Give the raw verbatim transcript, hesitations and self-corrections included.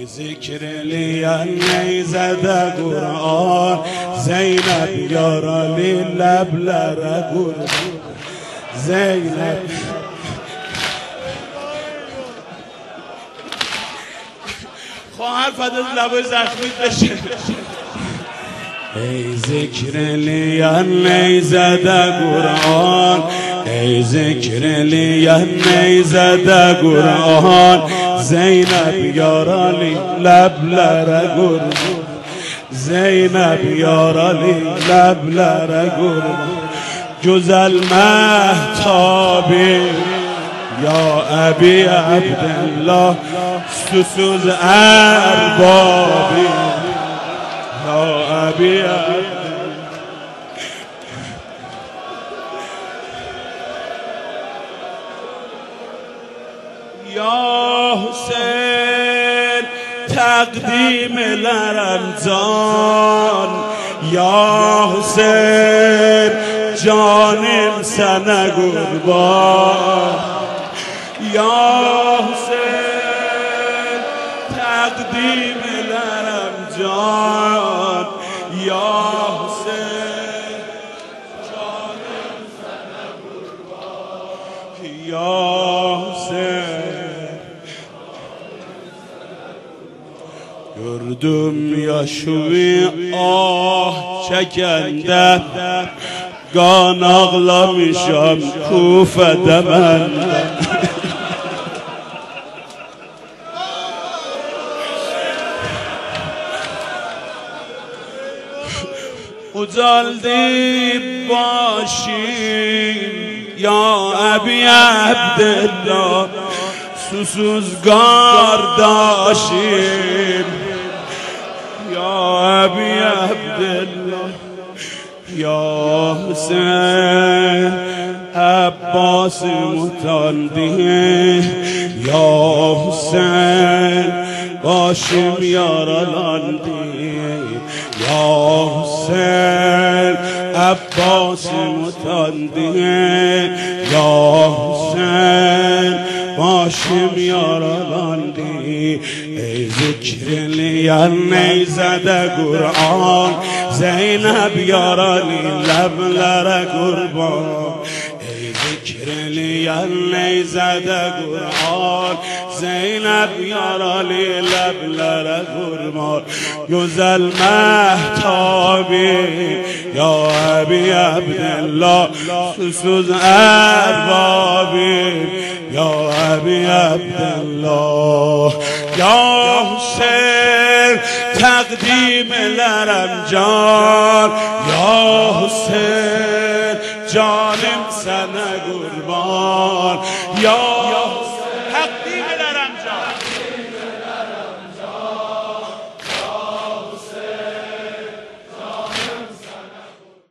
ذکر لیم نیزده قرآن زینب یارالی لب لره قرآن زینب خواهر فدت لبای زخمیت بشه. ای ذکر لیم نیزده قرآن ای ذکر لیم نیزده قرآن زینب یارالی لب لره قرآن زینب یارالی لب لره قرآن جزل مهتابی یا ابی عبدالله سوسوز اربابی یا ابی عبدالله یا حسین تقدیم لرمزان یا حسین جانم سنه قربان یا حسین تقدیم لرمزان یا حسین جانم سنه قربان یا گردم یا شوی آه چکنده گان اغلا میشم کوفه دمنده خجالتی باشیم یا ابی عبدالله سوسوزگار داشتیم یا ابی عبدالله یا حسین عباس متاندیه یا حسین باشیم یارالاندیه یا حسین عباس متاندیه یا حسین باشیم یارالاندی ای ذکر لیم نیزده قرآن زینب یارالی لب لره قربان ای ذکر لیم نیزده قرآن زینب یارالی لب لره قربان گزل مهتابی یا ابی عبدالله سوسوز اربابی یا ابی عبدالله یا حسین تقدیم لرم جان یا حسین جانم سنه قربان یا حسین